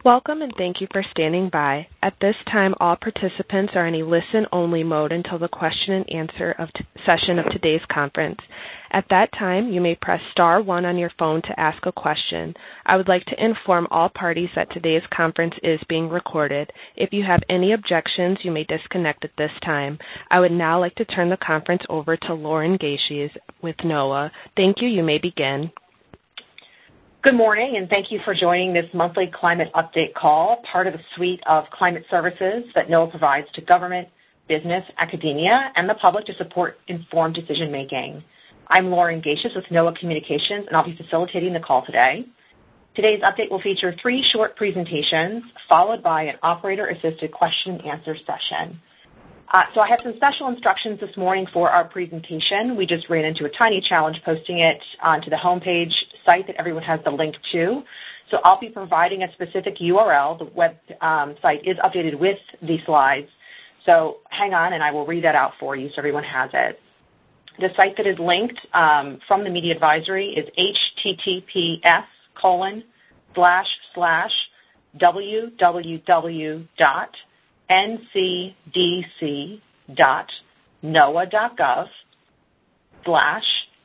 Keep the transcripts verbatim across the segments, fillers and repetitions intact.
Welcome and thank you for standing by. At this time, all participants are in a listen-only mode until the question and answer of t- session of today's conference. At that time, you may press star one on your phone to ask a question. I would like to inform all parties that today's conference is being recorded. If you have any objections, you may disconnect at this time. I would now like to turn the conference over to Lauren Gaishes with NOAA. Thank you. You may begin. Good morning, and thank you for joining this monthly climate update call, part of a suite of climate services that NOAA provides to government, business, academia, and the public to support informed decision-making. I'm Lauren Gaishes with NOAA Communications, and I'll be facilitating the call today. Today's update will feature three short presentations, followed by an operator-assisted question-and-answer session. Uh, so I have some special instructions this morning for our presentation. We just ran into a tiny challenge posting it onto the homepage site that everyone has the link to. So I'll be providing a specific U R L. The web um, site is updated with the slides. So hang on, and I will read that out for you so everyone has it. The site that is linked um, from the media advisory is https colon slash slash www dot ncdc.noaa.gov slash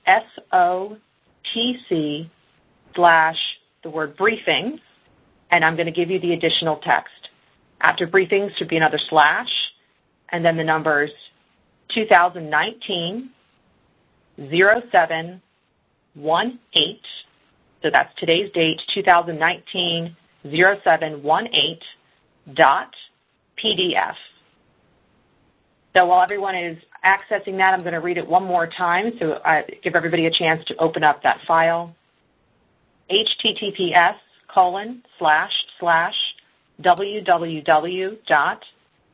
SOTC slash the word briefings, and I'm going to give you the additional text. After briefings should be another slash, and then the numbers two thousand nineteen oh seven eighteen, so that's today's date, two thousand nineteen oh seven eighteen dot P D F. So while everyone is accessing that, I'm going to read it one more time so I give everybody a chance to open up that file. https colon slash slash www dot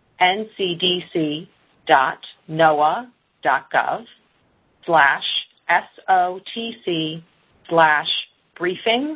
ncdc.noaa.gov slash SOTC slash briefings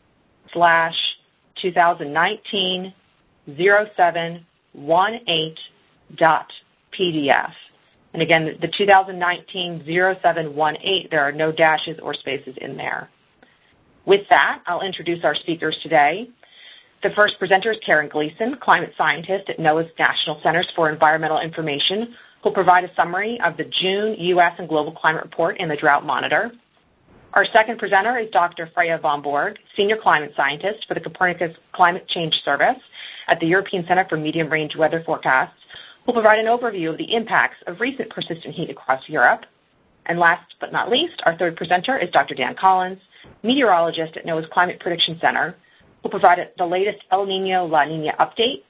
slash two thousand nineteen oh seven eighteen dot P D F. And again, the two thousand nineteen oh seven eighteen, there are no dashes or spaces in there. With that, I'll introduce our speakers today. The first presenter is Karen Gleason, climate scientist at NOAA's National Centers for Environmental Information, who'll provide a summary of the June U S and Global Climate Report and the Drought Monitor. Our second presenter is Doctor Freya von Borg, Senior Climate Scientist for the Copernicus Climate Change Service at the European Center for Medium Range Weather Forecasts, who will provide an overview of the impacts of recent persistent heat across Europe. And last but not least, our third presenter is Doctor Dan Collins, meteorologist at NOAA's Climate Prediction Center, who will provide the latest El Nino La Nina update,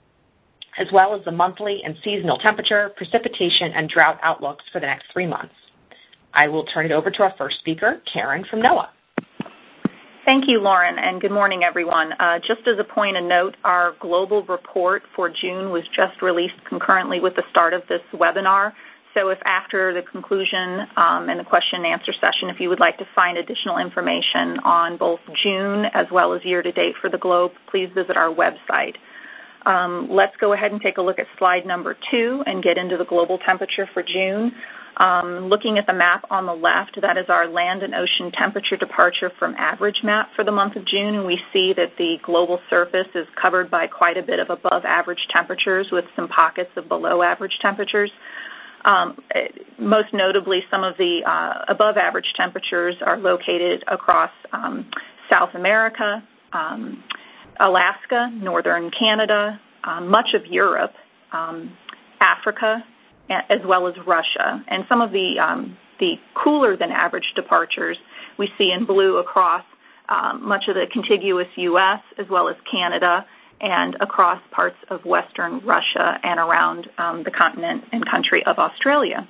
as well as the monthly and seasonal temperature, precipitation, and drought outlooks for the next three months. I will turn it over to our first speaker, Karen from NOAA. Thank you, Lauren, and good morning, everyone. Uh, just as a point of note, our global report for June was just released concurrently with the start of this webinar. So if after the conclusion um, and the question and answer session, if you would like to find additional information on both June as well as year-to-date for the globe, please visit our website. Um, let's go ahead and take a look at slide number two and get into the global temperature for June. Um, looking at the map on the left, that is our land and ocean temperature departure from average map for the month of June, and we see that the global surface is covered by quite a bit of above average temperatures with some pockets of below average temperatures. Um, most notably, some of the uh, above average temperatures are located across um, South America, um, Alaska, northern Canada, um, much of Europe, um, Africa, as well as Russia. And some of the, um, the cooler than average departures we see in blue across um, much of the contiguous U S as well as Canada and across parts of western Russia and around um, the continent and country of Australia.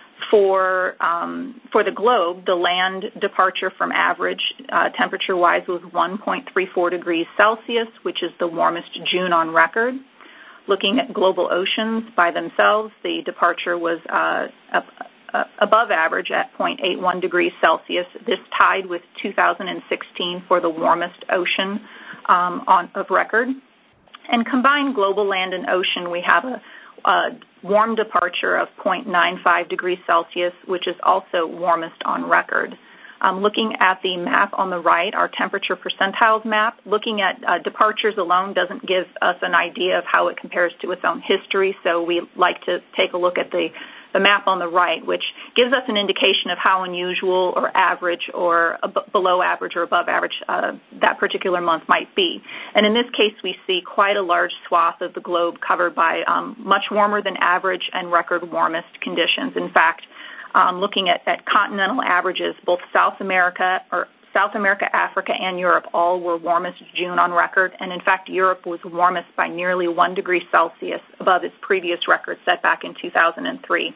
For, um, for the globe, the land departure from average uh, temperature-wise was one point three four degrees Celsius, which is the warmest June on record. Looking at global oceans by themselves, the departure was uh, up, uh, above average at zero point eight one degrees Celsius. This tied with two thousand sixteen for the warmest ocean um, on, of record. And combined global land and ocean, we have a, a warm departure of zero point nine five degrees Celsius, which is also warmest on record. Um, looking at the map on the right, our temperature percentiles map, looking at uh, departures alone doesn't give us an idea of how it compares to its own history, so we like to take a look at the, the map on the right, which gives us an indication of how unusual or average or ab- below average or above average uh, that particular month might be. And in this case, we see quite a large swath of the globe covered by um, much warmer than average and record warmest conditions. In fact, Um, looking at, at continental averages, both South America or South America, Africa, and Europe all were warmest June on record, and in fact, Europe was warmest by nearly one degree Celsius above its previous record set back in two thousand three.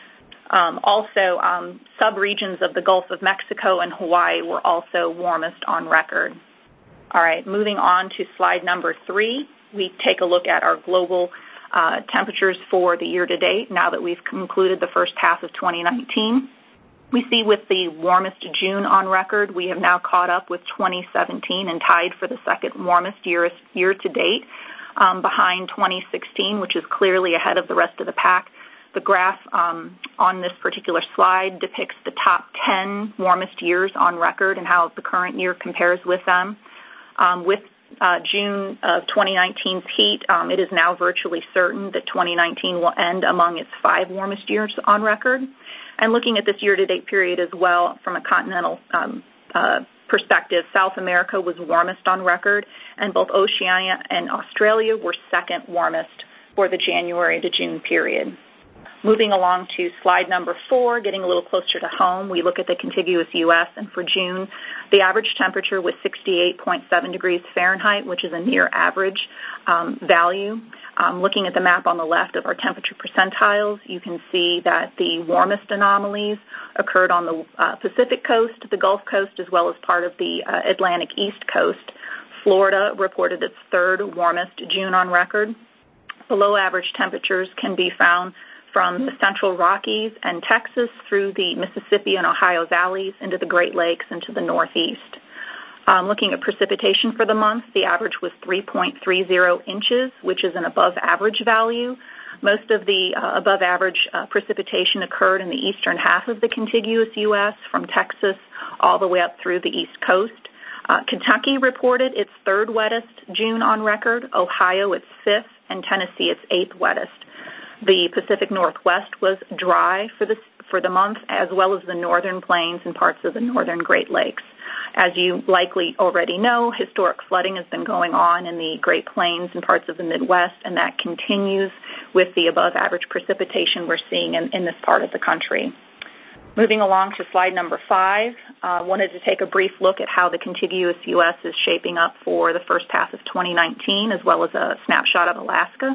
Um, also, um, subregions of the Gulf of Mexico and Hawaii were also warmest on record. All right, moving on to slide number three, we take a look at our global Uh, temperatures for the year-to-date now that we've concluded the first half of twenty nineteen. We see with the warmest June on record, we have now caught up with twenty seventeen and tied for the second warmest year, year-to-date um, behind twenty sixteen, which is clearly ahead of the rest of the pack. The graph um, on this particular slide depicts the top ten warmest years on record and how the current year compares with them. Um, with Uh, June of twenty nineteen's heat, um, it is now virtually certain that twenty nineteen will end among its five warmest years on record. And looking at this year-to-date period as well from a continental um, uh, perspective, South America was warmest on record, and both Oceania and Australia were second warmest for the January to June period. Moving along to slide number four, getting a little closer to home, we look at the contiguous U S, and for June, the average temperature was sixty-eight point seven degrees Fahrenheit, which is a near average um, value. Um, looking at the map on the left of our temperature percentiles, you can see that the warmest anomalies occurred on the uh, Pacific coast, the Gulf Coast, as well as part of the uh, Atlantic East Coast. Florida reported its third warmest June on record. Below average temperatures can be found from the Central Rockies and Texas through the Mississippi and Ohio valleys into the Great Lakes and to the Northeast. Um, looking at precipitation for the month, the average was three point three zero inches, which is an above average value. Most of the uh, above average uh, precipitation occurred in the eastern half of the contiguous U S, from Texas all the way up through the East Coast. Uh, Kentucky reported its third wettest June on record, Ohio its fifth, and Tennessee its eighth wettest. The Pacific Northwest was dry for the, for the month, as well as the northern plains and parts of the northern Great Lakes. As you likely already know, historic flooding has been going on in the Great Plains and parts of the Midwest, and that continues with the above-average precipitation we're seeing in, in this part of the country. Moving along to slide number five, I uh, wanted to take a brief look at how the contiguous U S is shaping up for the first half of twenty nineteen, as well as a snapshot of Alaska.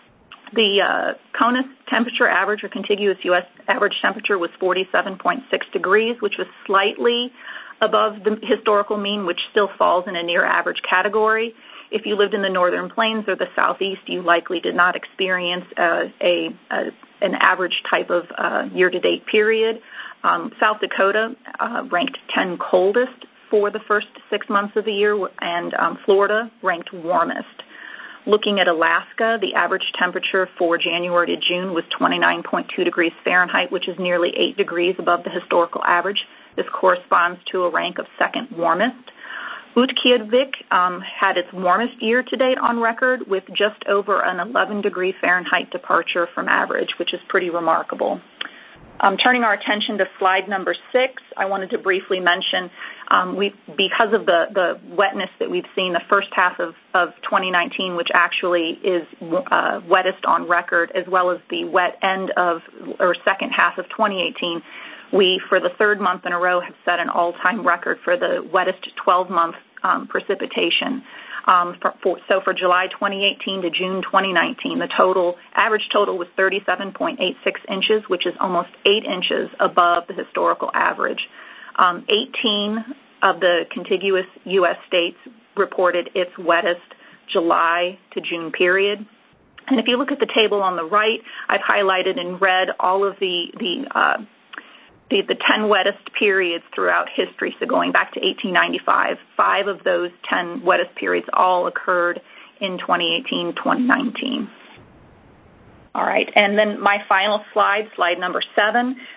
The uh, CONUS temperature average, or contiguous U S average temperature, was forty-seven point six degrees, which was slightly above the historical mean, which still falls in a near average category. If you lived in the northern plains or the southeast, you likely did not experience uh, a, a an average type of uh, year-to-date period. Um, South Dakota uh, ranked ten coldest for the first six months of the year, and um, Florida ranked warmest. Looking at Alaska, the average temperature for January to June was twenty-nine point two degrees Fahrenheit, which is nearly eight degrees above the historical average. This corresponds to a rank of second warmest. Utqiagvik um, had its warmest year-to-date on record with just over an eleven degree Fahrenheit departure from average, which is pretty remarkable. Um, turning our attention to slide number six, I wanted to briefly mention, um, we, because of the, the wetness that we've seen the first half of, of twenty nineteen, which actually is uh, wettest on record, as well as the wet end of, or second half of twenty eighteen, we, for the third month in a row, have set an all-time record for the wettest twelve-month um, precipitation. Um, for, for, so for July twenty eighteen to June twenty nineteen, the total average total was thirty-seven point eight six inches, which is almost eight inches above the historical average. Um, eighteen of the contiguous U S states reported its wettest July to June period. And if you look at the table on the right, I've highlighted in red all of the the uh, The, the ten wettest periods throughout history, so going back to eighteen ninety-five. Five of those ten wettest periods all occurred in twenty eighteen, twenty nineteen. All right, and then my final slide, slide number seven,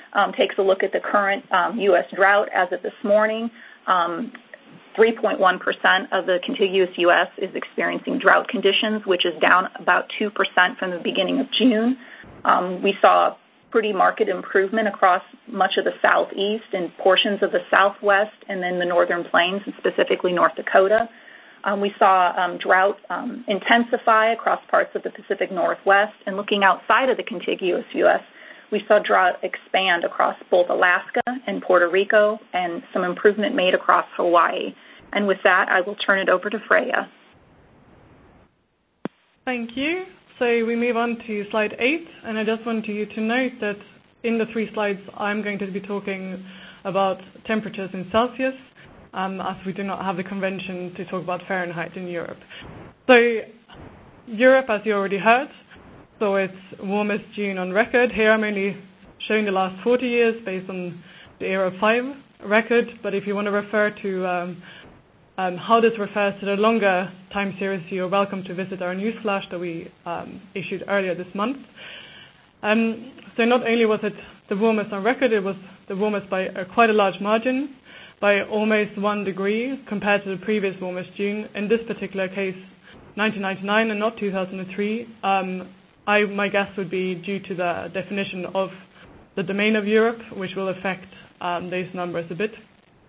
um, takes a look at the current um, U S drought as of this morning. Um, three point one percent of the contiguous U S is experiencing drought conditions, which is down about two percent from the beginning of June. Um, we saw pretty marked improvement across much of the southeast and portions of the southwest and then the northern plains, and specifically North Dakota. Um, we saw um, drought um, intensify across parts of the Pacific Northwest, and looking outside of the contiguous U S, we saw drought expand across both Alaska and Puerto Rico, and some improvement made across Hawaii. And with that, I will turn it over to Freya. Thank you. So we move on to slide eight, and I just want you to note that in the three slides, I'm going to be talking about temperatures in Celsius, um, as we do not have the convention to talk about Fahrenheit in Europe. So Europe, as you already heard, so it's warmest June on record. Here I'm only showing the last forty years based on the era five record, but if you want to refer to um, um, how this refers to the longer time series, you're welcome to visit our news flash that we um, issued earlier this month. Um, so not only was it the warmest on record, it was the warmest by uh, quite a large margin, by almost one degree compared to the previous warmest June. In this particular case, nineteen ninety-nine and not two thousand three. Um, I, my guess would be due to the definition of the domain of Europe, which will affect um, those numbers a bit.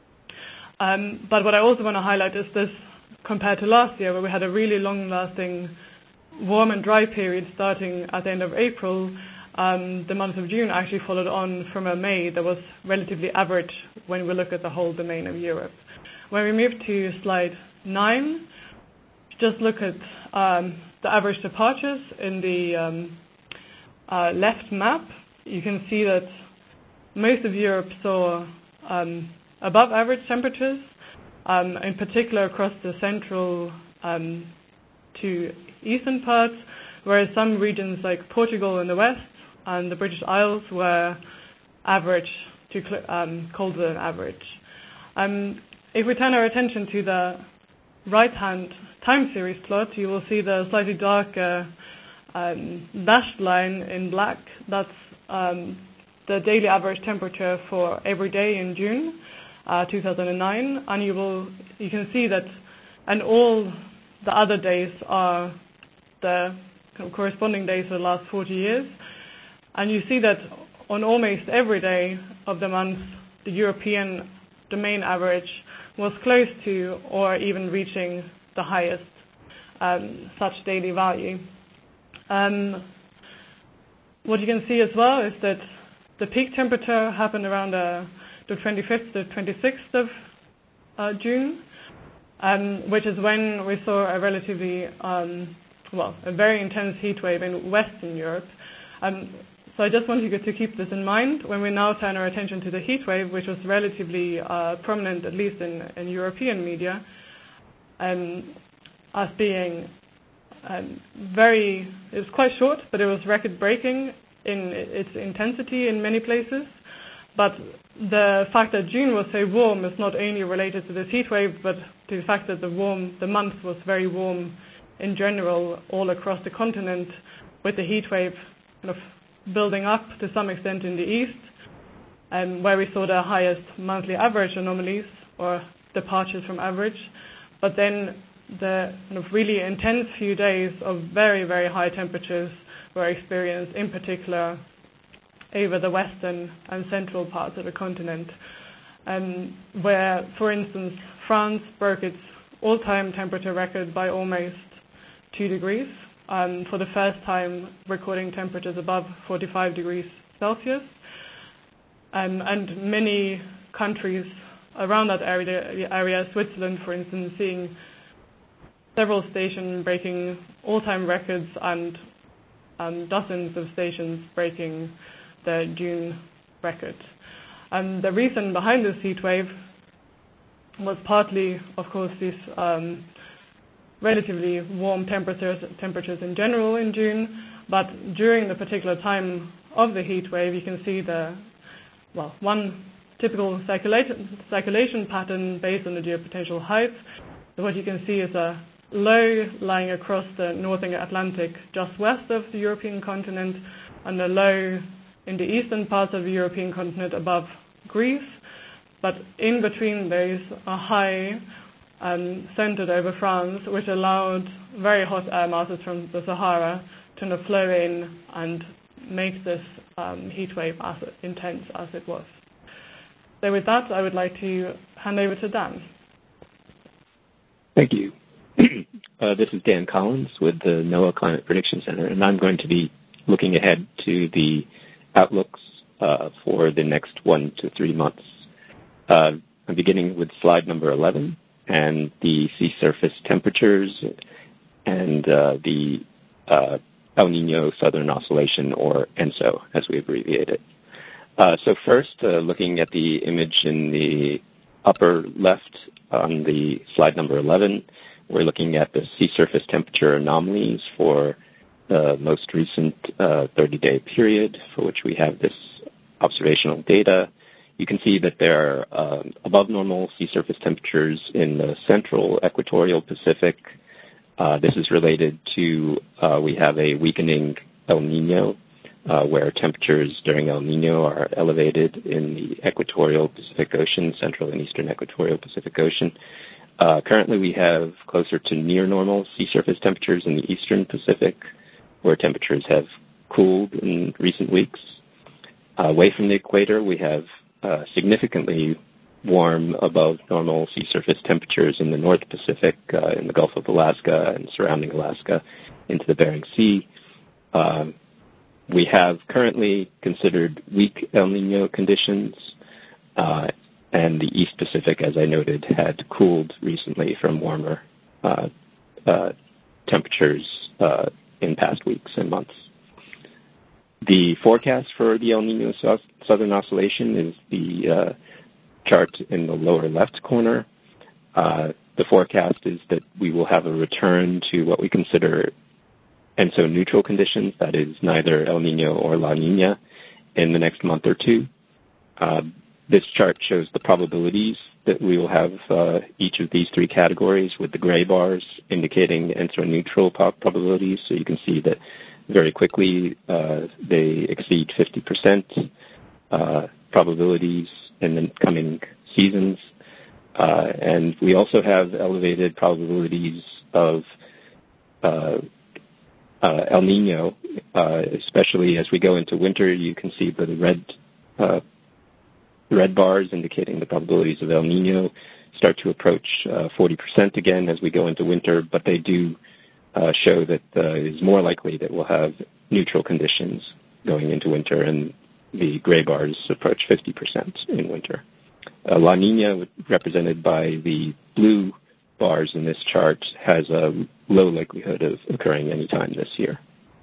Um, but what I also want to highlight is this compared to last year, where we had a really long-lasting warm and dry period starting at the end of April. Um, the month of June actually followed on from a May that was relatively average when we look at the whole domain of Europe. When we move to slide nine, just look at um, the average departures in the um, uh, left map. You can see that most of Europe saw um, above average temperatures, um, in particular across the central um, to eastern parts, whereas some regions like Portugal in the west and the British Isles were average to cl- um, colder than average. Um, if we turn our attention to the right-hand time series plot, you will see the slightly darker um, dashed line in black. That's um, the daily average temperature for every day in June uh, two thousand nine, and you will you can see that, and all the other days are the corresponding days for the last forty years, and you see that on almost every day of the month, the European domain average was close to or even reaching the highest um, such daily value. Um, what you can see as well is that the peak temperature happened around uh, the twenty-fifth to twenty-sixth of uh, June, um, which is when we saw a relatively, um, well, a very intense heat wave in Western Europe. Um, so I just want you to keep this in mind when we now turn our attention to the heat wave, which was relatively uh, prominent, at least in, in European media, um, as being um, very, it was quite short, but it was record-breaking in its intensity in many places. But the fact that June was so warm is not only related to this heat wave, but to the fact that the warm, the month was very warm in general all across the continent, with the heat wave kind of building up to some extent in the east, um, where we saw the highest monthly average anomalies or departures from average. But then the kind of really intense few days of very, very high temperatures were experienced, in particular over the western and central parts of the continent, um, where, for instance, France broke its all-time temperature record by almost two degrees, um, for the first time recording temperatures above forty-five degrees Celsius. Um, and many countries around that area, area, Switzerland, for instance, seeing several stations breaking all-time records and um, dozens of stations breaking the June record. And the reason behind this heat wave was partly, of course, these um, relatively warm temperatures, temperatures in general in June, but during the particular time of the heat wave, you can see the, well, one typical circulation, circulation pattern based on the geopotential height. So what you can see is a low lying across the northern Atlantic just west of the European continent, and a low in the eastern parts of the European continent above Greece, but in between those are high um, centered over France, which allowed very hot air masses from the Sahara to kind of flow in and make this um, heat wave as intense as it was. So with that, I would like to hand over to Dan. Thank you. Uh, this is Dan Collins with the NOAA Climate Prediction Center, and I'm going to be looking ahead to the outlooks uh, for the next one to three months. Uh, I'm beginning with slide number eleven and the sea surface temperatures and uh, the uh, El Nino Southern Oscillation, or ENSO, as we abbreviate it. Uh, so first, uh, looking at the image in the upper left on the slide number eleven, we're looking at the sea surface temperature anomalies for the most recent uh, thirty-day period for which we have this observational data. You can see that there are um, above normal sea surface temperatures in the central equatorial Pacific. Uh, this is related to, uh, we have a weakening El Nino, uh, where temperatures during El Nino are elevated in the equatorial Pacific Ocean, central and eastern equatorial Pacific Ocean. Uh, currently, we have closer to near normal sea surface temperatures in the eastern Pacific, where temperatures have cooled in recent weeks. Uh, away from the equator, we have uh, significantly warm above normal sea surface temperatures in the North Pacific, uh, in the Gulf of Alaska and surrounding Alaska into the Bering Sea. Um, we have currently considered weak El Nino conditions, uh, and the East Pacific, as I noted, had cooled recently from warmer uh, uh, temperatures uh, in past weeks and months. The forecast for the El Nino Southern Oscillation is the uh, chart in the lower left corner. Uh, the forecast is that we will have a return to what we consider ENSO neutral conditions, that is neither El Nino or La Nina, in the next month or two. Uh, this chart shows the probabilities that we will have uh, each of these three categories, with the gray bars indicating ENSO neutral probabilities. So you can see that very quickly uh, they exceed fifty percent uh, probabilities in the coming seasons. Uh, and we also have elevated probabilities of uh, uh, El Nino, uh, especially as we go into winter. You can see the red uh, red bars indicating the probabilities of El Nino start to approach uh, forty percent again as we go into winter, but they do uh, show that uh, it is more likely that we'll have neutral conditions going into winter, and the gray bars approach fifty percent in winter. Uh, La Nina, represented by the blue bars in this chart, has a low likelihood of occurring anytime this year.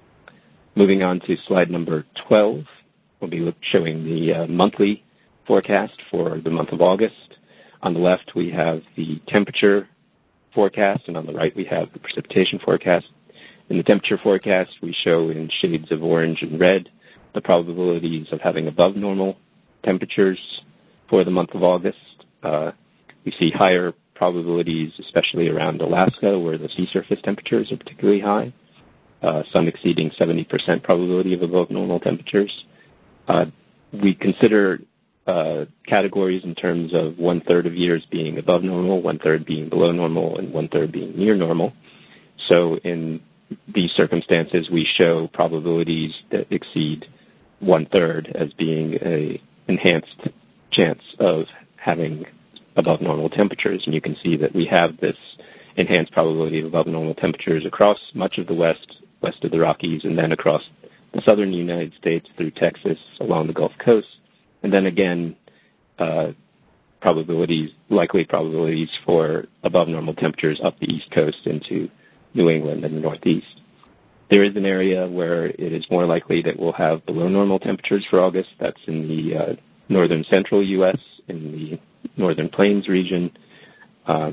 Moving on to slide number twelve, we'll be showing the uh, monthly forecast for the month of August. On the left, we have the temperature forecast, and on the right, we have the precipitation forecast. In the temperature forecast, we show in shades of orange and red the probabilities of having above normal temperatures for the month of August. Uh, we see higher probabilities, especially around Alaska, where the sea surface temperatures are particularly high, uh, some exceeding seventy percent probability of above normal temperatures. Uh, we consider uh, categories in terms of one-third of years being above normal, one-third being below normal, and one-third being near normal. So in these circumstances, we show probabilities that exceed one-third as being a enhanced chance of having above normal temperatures. And you can see that we have this enhanced probability of above normal temperatures across much of the west, west of the Rockies, and then across the southern United States through Texas along the Gulf Coast. And then again, uh, probabilities, likely probabilities for above normal temperatures up the East Coast into New England and the Northeast. There is an area where it is more likely that we'll have below normal temperatures for August. That's in the uh, northern central U S, in the northern plains region. Uh,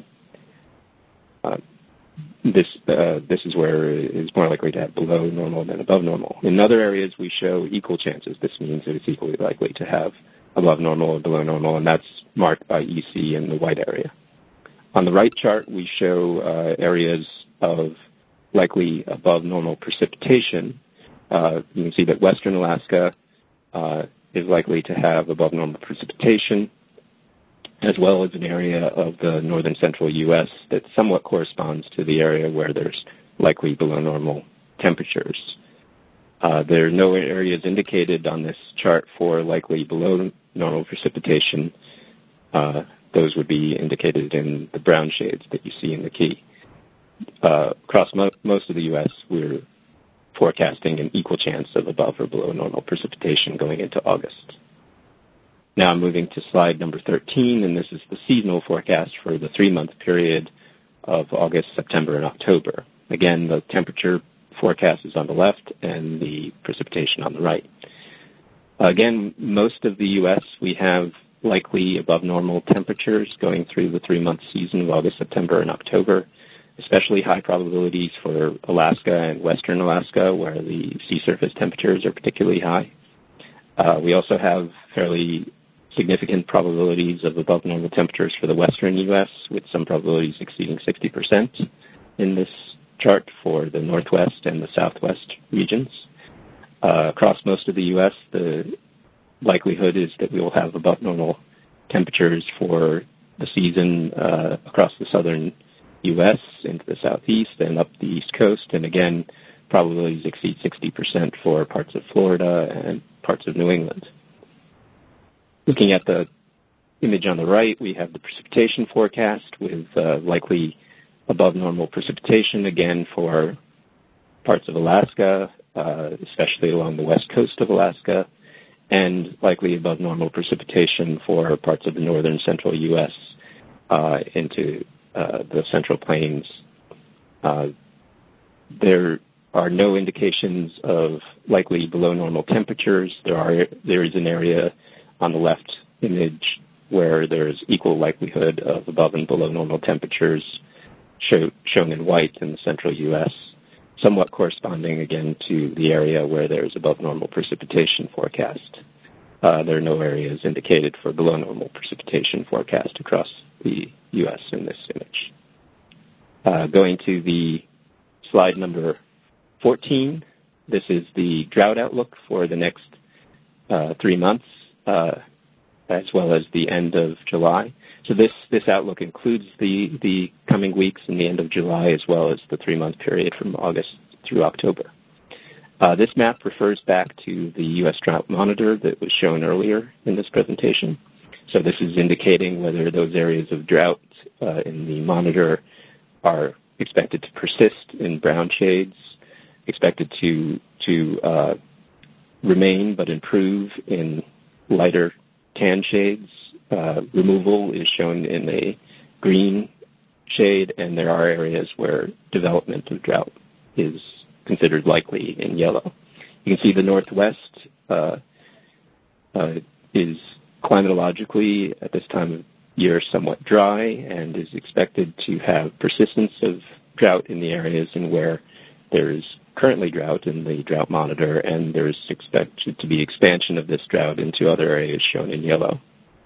uh, this uh, this is where it is more likely to have below normal than above normal. In other areas, we show equal chances. This means that it's equally likely to have above normal or below normal, and that's marked by E C in the white area. On the right chart, we show uh, areas of likely above normal precipitation. Uh, you can see that western Alaska uh, is likely to have above normal precipitation, as well as an area of the northern central U S that somewhat corresponds to the area where there's likely below normal temperatures. Uh, there are no areas indicated on this chart for likely below normal precipitation. Uh, those would be indicated in the brown shades that you see in the key. Uh, across mo- most of the U S, we're forecasting an equal chance of above or below normal precipitation going into August. Now I'm moving to slide number thirteen, and this is the seasonal forecast for the three-month period of August, September, and October. Again, the temperature forecast is on the left and the precipitation on the right. Again, most of the U S, we have likely above normal temperatures going through the three-month season of August, September, and October, especially high probabilities for Alaska and western Alaska, where the sea surface temperatures are particularly high. Uh, we also have fairly significant probabilities of above normal temperatures for the western U S, with some probabilities exceeding sixty percent in this chart for the northwest and the southwest regions. Uh, across most of the U S, the likelihood is that we will have above normal temperatures for the season uh, across the southern U S into the southeast and up the east coast, and again, probabilities exceed sixty percent for parts of Florida and parts of New England. Looking at the image on the right, we have the precipitation forecast with uh, likely above normal precipitation, again, for parts of Alaska, uh, especially along the west coast of Alaska, and likely above normal precipitation for parts of the northern central U S uh, into uh, the Central Plains. Uh, there are no indications of likely below normal temperatures. There are there is an area on the left image where there is equal likelihood of above and below normal temperatures show, shown in white in the central U S, somewhat corresponding again to the area where there is above normal precipitation forecast. Uh, there are no areas indicated for below normal precipitation forecast across the U S in this image. Uh, going to the slide number fourteen, this is the drought outlook for the next uh, three months. Uh, as well as the end of July. So this, this outlook includes the, the coming weeks and the end of July, as well as the three-month period from August through October. Uh, this map refers back to the U S Drought Monitor that was shown earlier in this presentation. So this is indicating whether those areas of drought uh, in the monitor are expected to persist in brown shades, expected to, to uh, remain but improve in lighter tan shades. Uh, removal is shown in a green shade, and there are areas where development of drought is considered likely in yellow. You can see the Northwest uh, uh, is climatologically at this time of year somewhat dry and is expected to have persistence of drought in the areas in where there is currently drought in the drought monitor, and there is expected to be expansion of this drought into other areas shown in yellow.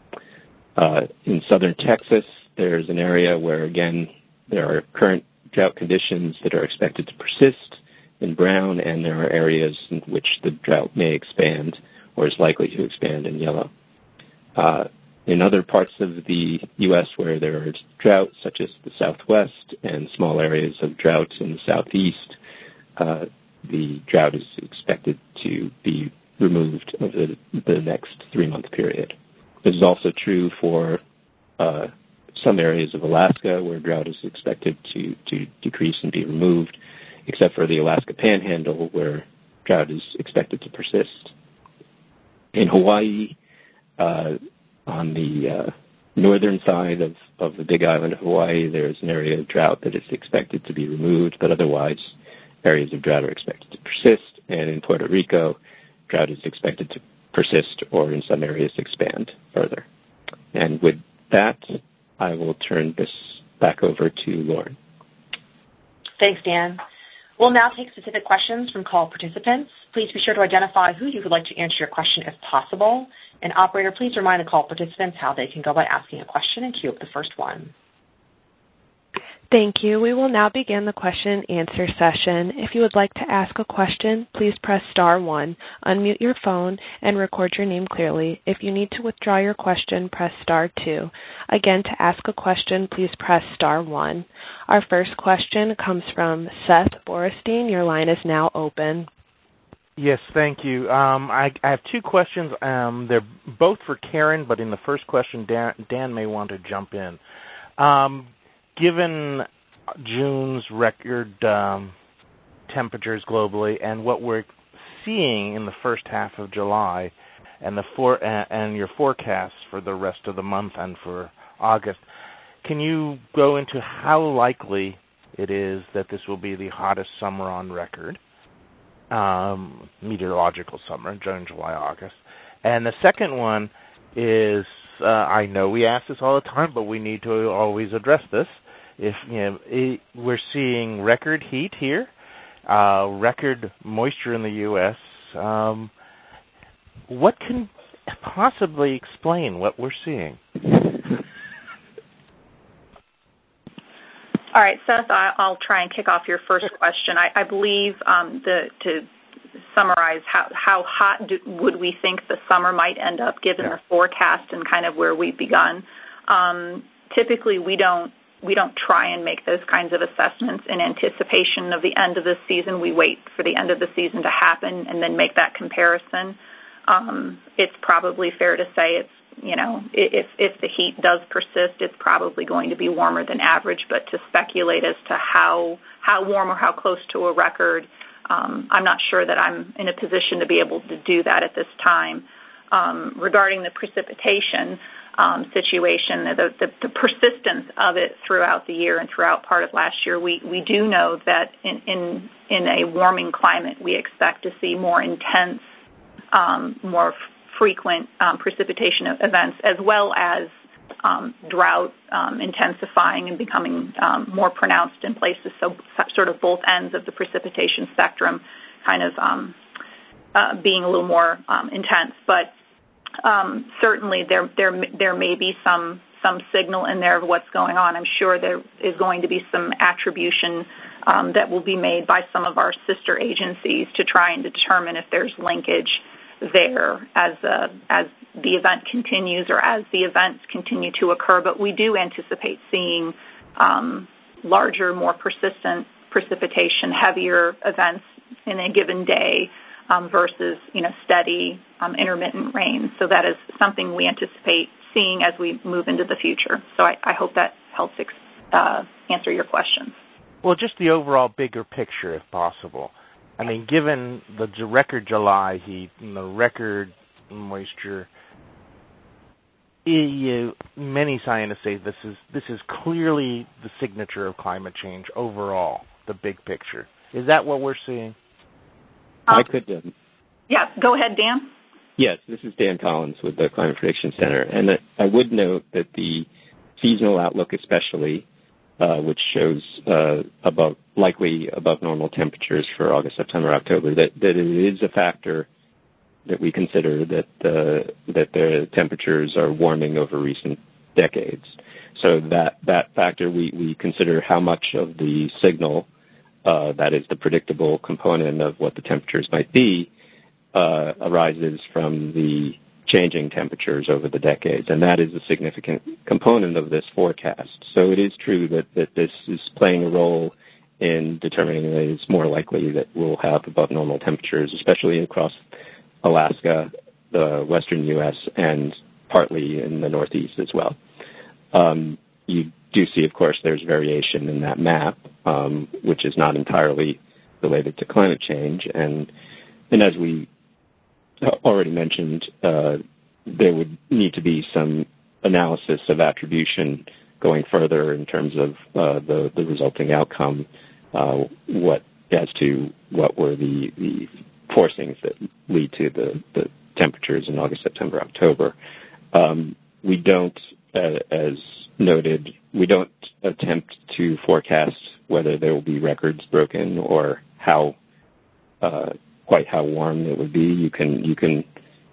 Uh, in southern Texas, there's an area where, again, there are current drought conditions that are expected to persist in brown, and there are areas in which the drought may expand or is likely to expand in yellow. Uh, in other parts of the U S where there is drought, such as the Southwest and small areas of drought in the Southeast, Uh, the drought is expected to be removed over the, the next three-month period. This is also true for uh, some areas of Alaska where drought is expected to, to decrease and be removed, except for the Alaska Panhandle where drought is expected to persist. In Hawaii, uh, on the uh, northern side of, of the Big Island of Hawaii, there is an area of drought that is expected to be removed, but otherwise areas of drought are expected to persist, and in Puerto Rico, drought is expected to persist or in some areas expand further. And with that, I will turn this back over to Lauren. Thanks, Dan. We'll now take specific questions from call participants. Please be sure to identify who you would like to answer your question if possible. And operator, please remind the call participants how they can go about asking a question and queue up the first one. Thank you. We will now begin the question and answer session. If you would like to ask a question, please press star one, unmute your phone, and record your name clearly. If you need to withdraw your question, press star two. Again, to ask a question, please press star one. Our first question comes from Seth Borstein. Your line is now open. Yes, thank you. Um, I, I have two questions. Um, they're both for Karen, but in the first question, Dan, Dan may want to jump in. Um, Given June's record um, temperatures globally and what we're seeing in the first half of July, and the for and, and your forecasts for the rest of the month and for August, can you go into how likely it is that this will be the hottest summer on record, um, meteorological summer, June, July, August? And the second one is, uh, I know we ask this all the time, but we need to always address this. If you know, it, we're seeing record heat here, uh, record moisture in the U S, um, what can possibly explain what we're seeing? All right, Seth, I, I'll try and kick off your first question. I, I believe um, the, to summarize, how, how hot do, would we think the summer might end up given yeah. the forecast and kind of where we've begun? Um, typically, we don't We don't try and make those kinds of assessments in anticipation of the end of the season. We wait for the end of the season to happen and then make that comparison. Um, it's probably fair to say it's, you know, if, if the heat does persist, it's probably going to be warmer than average. But to speculate as to how, how warm or how close to a record, um, I'm not sure that I'm in a position to be able to do that at this time. Um, regarding the precipitation, Um, situation, the, the, the persistence of it throughout the year and throughout part of last year, we, we do know that in, in, in a warming climate, we expect to see more intense, um, more f- frequent um, precipitation events, as well as um, drought um, intensifying and becoming um, more pronounced in places, so sort of both ends of the precipitation spectrum kind of um, uh, being a little more um, intense. But Um, certainly there, there, there may be some, some signal in there of what's going on. I'm sure there is going to be some attribution um, that will be made by some of our sister agencies to try and determine if there's linkage there as, uh, as the event continues or as the events continue to occur. But we do anticipate seeing um, larger, more persistent precipitation, heavier events in a given day, Um, versus, you know, steady, um, intermittent rain. So that is something we anticipate seeing as we move into the future. So I, I hope that helps uh, answer your question. Well, just the overall bigger picture, if possible. I mean, given the record July heat and the record moisture, you, many scientists say this is this is clearly the signature of climate change overall, the big picture. Is that what we're seeing? I could. Um, yeah, go ahead, Dan. Yes, this is Dan Collins with the Climate Prediction Center. And I would note that the seasonal outlook especially, uh, which shows uh, above, likely above normal temperatures for August, September, October, that, that it is a factor that we consider that, uh, that the temperatures are warming over recent decades. So that, that factor, we, we consider how much of the signal Uh, that is the predictable component of what the temperatures might be, uh, arises from the changing temperatures over the decades, and that is a significant component of this forecast. So it is true that, that this is playing a role in determining that it's more likely that we'll have above normal temperatures, especially across Alaska, the western U S, and partly in the Northeast as well. Um, you do see, of course, there's variation in that map, um, which is not entirely related to climate change. And, and as we already mentioned, uh, there would need to be some analysis of attribution going further in terms of uh, the, the resulting outcome, uh, what as to what were the, the forcings that lead to the, the temperatures in August, September, October. Um, we don't, uh, as noted, we don't attempt to forecast whether there will be records broken or how uh, quite how warm it would be. You can you can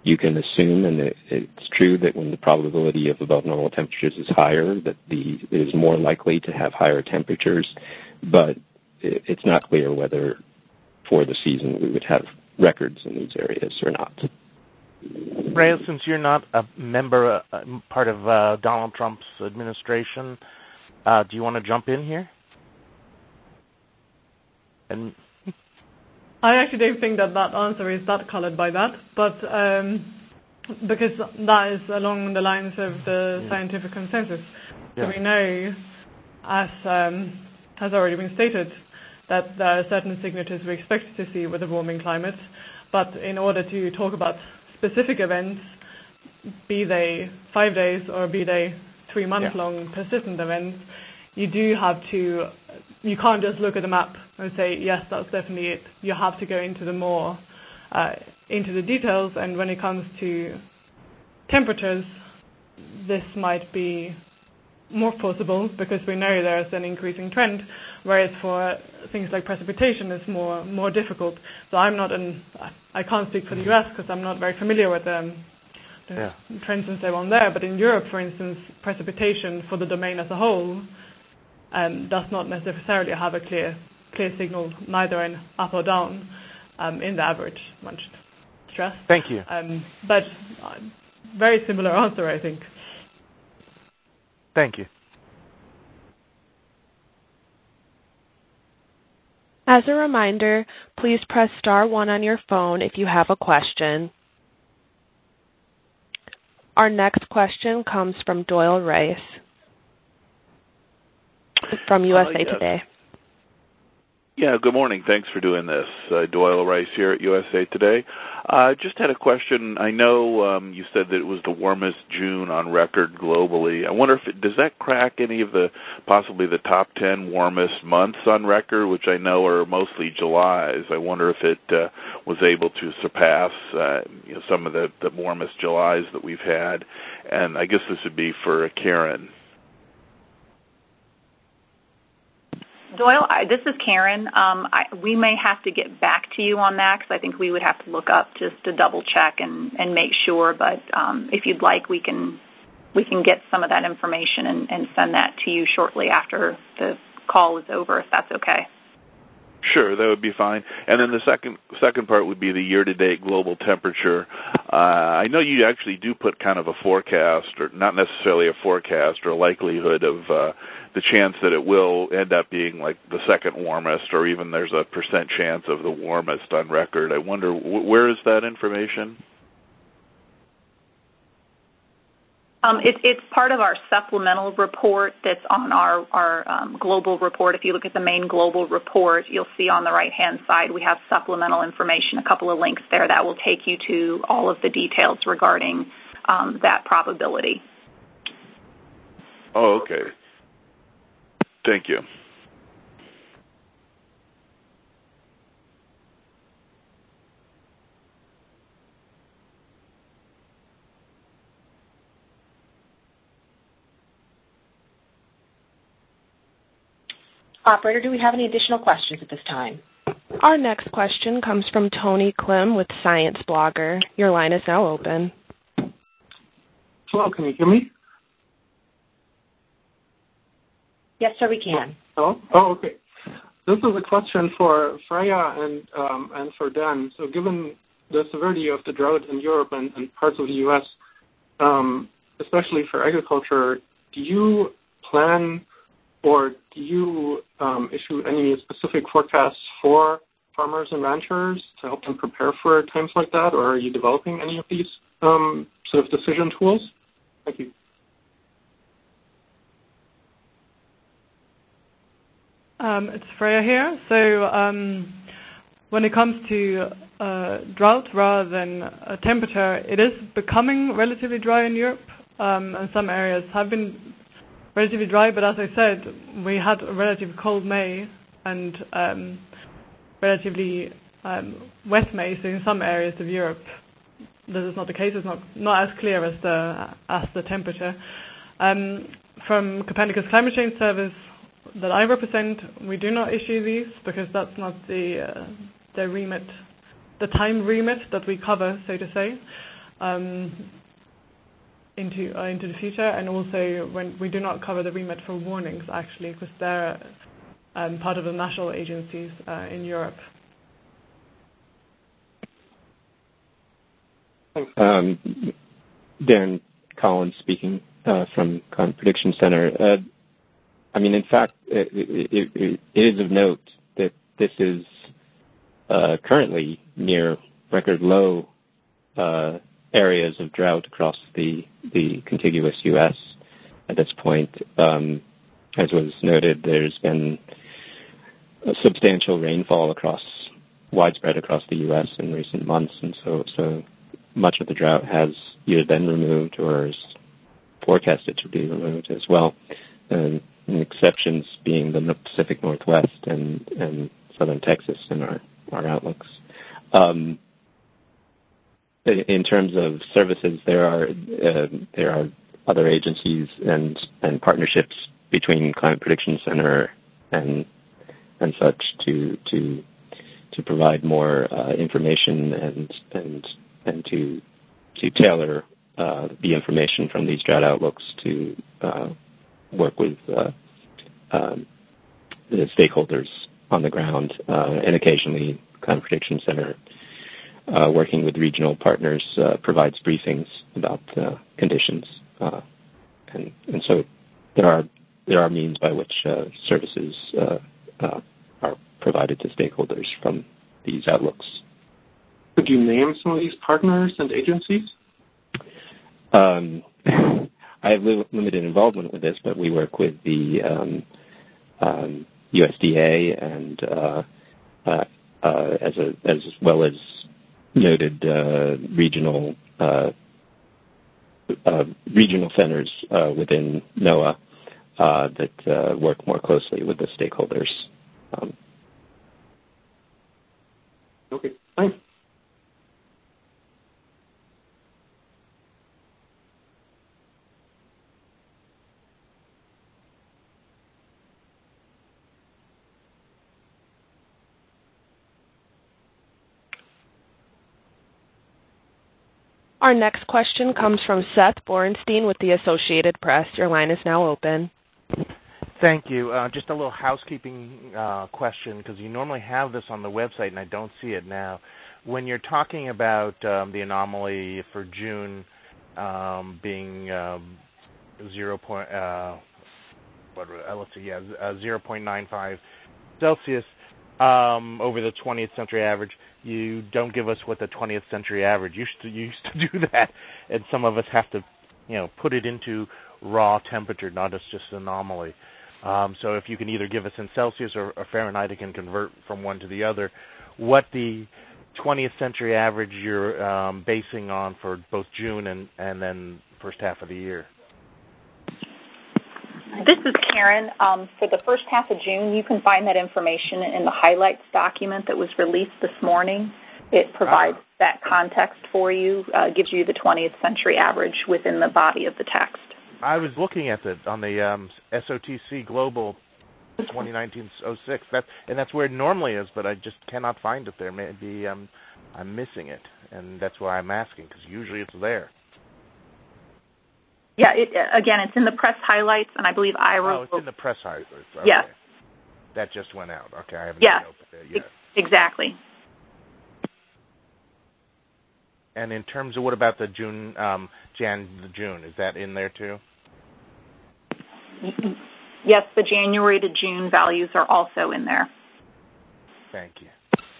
you can assume, and it, it's true, that when the probability of above normal temperatures is higher, that the it is more likely to have higher temperatures, but it, it's not clear whether for the season we would have records in these areas or not. Rhea, since you're not a member, uh, part of uh, Donald Trump's administration, uh, do you want to jump in here? And I actually don't think that that answer is that colored by that, but um, because that is along the lines of the yeah. scientific consensus. Yeah. So we know, as um, has already been stated, that there are certain signatures we expect to see with a warming climate, but in order to talk about specific events, be they five days or be they three months yeah. long persistent events, you do have to, you can't just look at the map and say, yes, that's definitely it. You have to go into the more, uh, into the details, and when it comes to temperatures, this might be more possible because we know there's an increasing trend, whereas for things like precipitation it's more more difficult. So I'm not an, I can't speak for the U S because I'm not very familiar with um, the yeah. trends and so on there, but in Europe, for instance, precipitation for the domain as a whole um, does not necessarily have a clear clear signal, neither in up or down um, in the average, one should stress. Thank you. Um, but uh, very similar answer, I think. Thank you. As a reminder, please press star one on your phone if you have a question. Our next question comes from Doyle Rice from U S A uh, yes. Today. Yeah, good morning. Thanks for doing this. Uh, Doyle Rice here at U S A Today. I uh, just had a question. I know um, you said that it was the warmest June on record globally. I wonder if it, does that crack any of the, possibly the top ten warmest months on record, which I know are mostly Julys. I wonder if it uh, was able to surpass uh, you know, some of the, the warmest Julys that we've had. And I guess this would be for Karen. Doyle, I, this is Karen. Um, I, we may have to get back to you on that because I think we would have to look up just to double check and, and make sure. But um, if you'd like, we can we can get some of that information and, and send that to you shortly after the call is over, if that's okay. Sure, that would be fine. And then the second second part would be the year-to-date global temperature. Uh, I know you actually do put kind of a forecast, or not necessarily a forecast, or a likelihood of uh, the chance that it will end up being like the second warmest, or even there's a percent chance of the warmest on record. I wonder, where is that information? Um, it, it's part of our supplemental report that's on our, our um, global report. If you look at the main global report, you'll see on the right-hand side we have supplemental information, a couple of links there that will take you to all of the details regarding um, that probability. Oh, okay. Thank you. Operator, do we have any additional questions at this time? Our next question comes from Tony Klim with Science Blogger. Your line is now open. Hello, can you hear me? Yes, sir, we can. Hello? Oh, okay. This is a question for Freya and um, and for Dan. So given the severity of the drought in Europe and, and parts of the U S, um, especially for agriculture, do you plan or do you um, issue any specific forecasts for farmers and ranchers to help them prepare for times like that, or are you developing any of these um, sort of decision tools? Thank you. Um, it's Freya here. So um, when it comes to uh, drought rather than uh, temperature, it is becoming relatively dry in Europe, um, and some areas have been relatively dry, but as I said, we had a relatively cold May and um, relatively um, wet May, so in some areas of Europe this is not the case. It's not, not as clear as the as the temperature. Um, from Copernicus Climate Change Service that I represent, we do not issue these because that's not the uh, the remit, the time remit that we cover, so to say. um, into uh, into the future, and also when we do not cover the remit for warnings actually, because they're um, part of the national agencies uh, in Europe. Um, Dan Collins speaking uh, from Climate Prediction Center. Uh, I mean, in fact, it, it, it, it is of note that this is uh, currently near record low uh, areas of drought across the, the contiguous U S at this point. Um, as was noted, there's been a substantial rainfall across, widespread across the U S in recent months, and so so much of the drought has either been removed or is forecasted to be removed as well. And, and exceptions being the Pacific Northwest and, and southern Texas in our, our outlooks. Um, in terms of services, there are uh, there are other agencies and and partnerships between Climate Prediction Center and and such to to to provide more uh, information and and and to to tailor uh, the information from these drought outlooks to uh, work with uh, um, the stakeholders on the ground, uh, and occasionally Climate Prediction Center, uh, working with regional partners, uh, provides briefings about uh, conditions, uh, and and so there are there are means by which uh, services uh, uh, are provided to stakeholders from these outlooks. Could you name some of these partners and agencies? Um, I have li- limited involvement with this, but we work with the um, um, U S D A and uh, uh, uh, as a, as well as noted uh, regional uh, uh, regional centers uh, within NOAA uh, that uh, work more closely with the stakeholders. Um, okay, thanks. Our next question comes from Seth Borenstein with the Associated Press. Your line is now open. Thank you. Uh, just a little housekeeping uh, question, because you normally have this on the website and I don't see it now. When you're talking about um, the anomaly for June um, being um, zero point, uh, what, uh, let's see, yeah, uh, zero point nine five Celsius um, over the twentieth century average, you don't give us what the twentieth century average used to used to do that, and some of us have to, you know, put it into raw temperature, not as just an anomaly. Um, so if you can either give us in Celsius or, or Fahrenheit, it can convert from one to the other. What the twentieth century average you're um, basing on for both June and, and then first half of the year? This is Karen. Um, for the first half of June, you can find that information in the highlights document that was released this morning. It provides ah. that context for you, uh, gives you the twentieth century average within the body of the text. I was looking at it on the um, S O T C Global twenty nineteen oh six, that, and that's where it normally is, but I just cannot find it there. Maybe um, I'm missing it, and that's why I'm asking, because usually it's there. Yeah, it, again, it's in the press highlights, and I believe Ira... Oh, it's in the press highlights. Okay. Yes. That just went out. Okay, I haven't yeah, opened it yet. Exactly. And in terms of what about the June, um, Jan, the June, is that in there too? Yes, the January to June values are also in there. Thank you.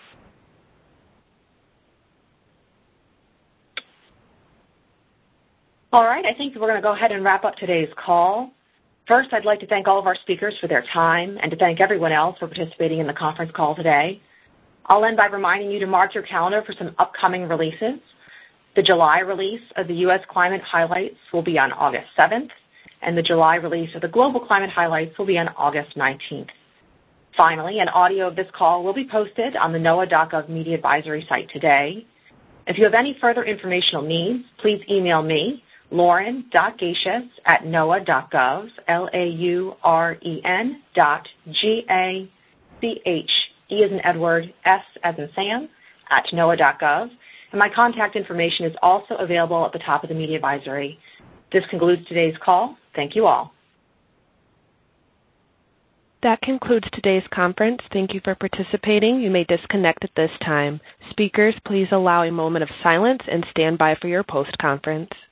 All right, I think we're going to go ahead and wrap up today's call. First, I'd like to thank all of our speakers for their time and to thank everyone else for participating in the conference call today. I'll end by reminding you to mark your calendar for some upcoming releases. The July release of the U S Climate Highlights will be on August seventh, and the July release of the Global Climate Highlights will be on August nineteenth. Finally, an audio of this call will be posted on the NOAA dot gov Media Advisory site today. If you have any further informational needs, please email me, Lauren dot Gacius at NOAA dot gov, L A U R E N dot G A C H, E as in Edward, S as in Sam, at NOAA dot gov. and my contact information is also available at the top of the media advisory. This concludes today's call. Thank you all. That concludes today's conference. Thank you for participating. You may disconnect at this time. Speakers, please allow a moment of silence and stand by for your post-conference.